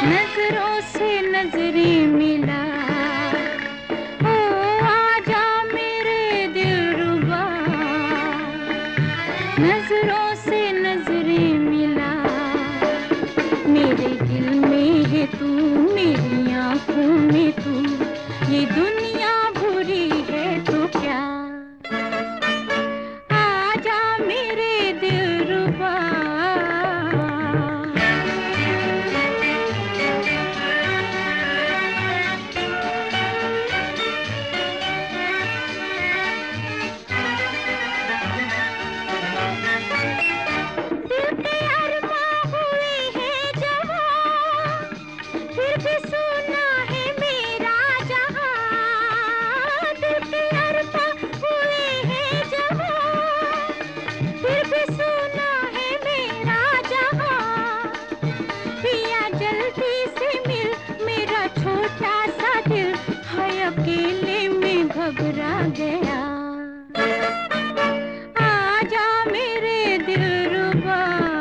नजरों से नजरें मिला, ओ आजा मेरे दिलरुबा। नजरों से नजरें मिला, मेरे दिल में है तू, मेरी आंखों में तू, ये दुनिया बुरी है तो क्या। आजा मेरे दिलरुबा। अकेले में घबरा गया, आजा मेरे दिलरुबा।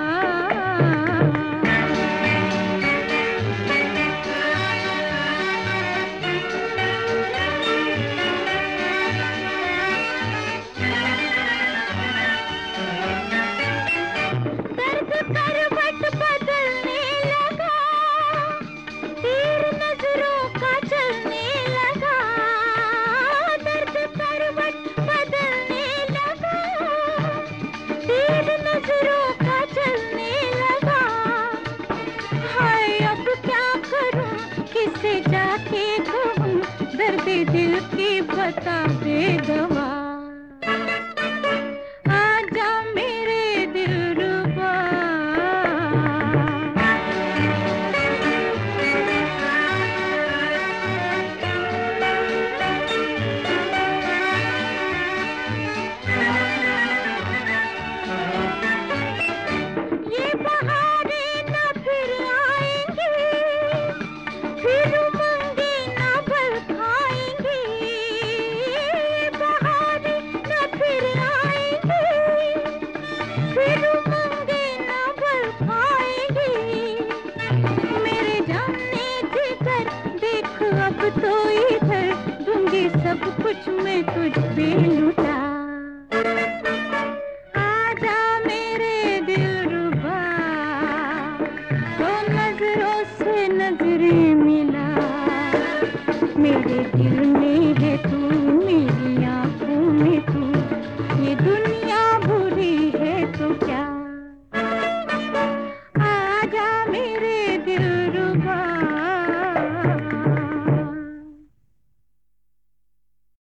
दर्द करवट बदलने लगा, तीर नजरों का चलने लगा। दर्द करवट बदलने लगा, तीर नजरों का चलने लगा। हाय अब क्या करूं, किसे जाके कहूं, दर्द दिल की बता दे दवा। आजा मेरे दिलरुबा। ये बहारें न फिर आएंगी, फिर उमंगे न बल खाएंगी। बहारें न फिर आएंगी, फिर उमंगे न बल खाएंगी। मेरे जाने जिगर देख अब तो इधर, दूंगी सब कुछ मैं तुझ पे लुटा। आजा मेरे दिलरुबा, तो नजरों से नजरें मिला, मेरे दिल में है तू।